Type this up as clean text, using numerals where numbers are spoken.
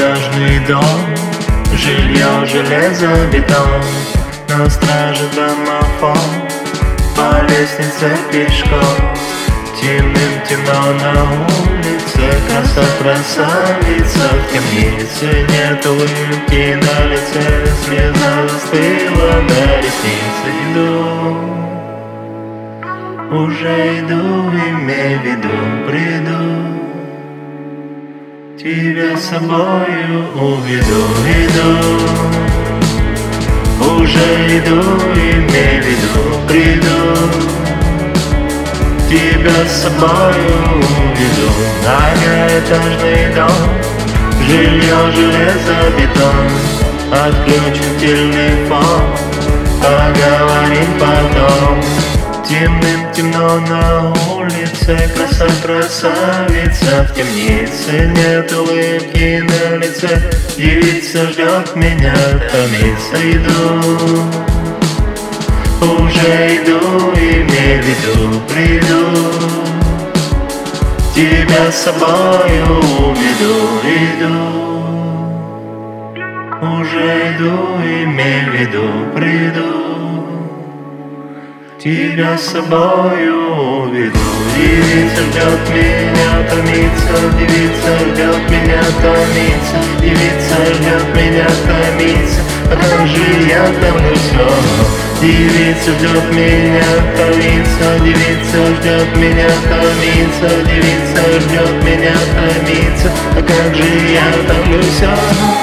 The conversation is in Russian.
Многоэтажный дом, жилье железобетон, на страже домофон, по лестнице пешком. Темным темно на улице, красавица в темнице. Нет улыбки на лице, слеза застыла на реснице. Иду, уже иду, имей в виду, приду, тебя с собою уведу. Иду, уже иду, имей в виду, приду, тебя с собою уведу. Многоэтажный дом, жилье железобетон, отключен телефон, поговорим потом. Темным темно на улице, красавица в темнице. Нет улыбки на лице, девица ждет меня, томится. Иду, уже иду, имей в виду, приду, тебя с собою уведу. Иду, уже иду, имей в виду, приду, тебя с собою уведу. Девица ждет меня, томится, девица ждет меня, томится, девица ждет меня, томится. А как же я томлюсь снова? Девица ждет меня, томится, девица ждет меня, томится, девица ждет меня, томится. А как же я томлюсь снова?